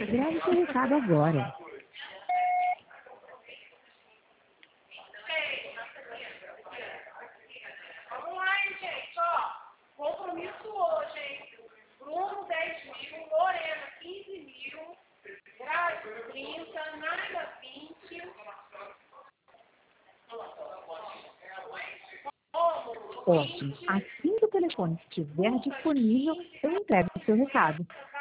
Grave seu recado agora. Vamos lá, hein, gente, ó. Compromisso hoje, hein? Bruno, 10.000, Lorena, 15.000, Grazi, 30, Naila, 20. Ótimo. Assim que o telefone estiver disponível, eu entrego o seu recado.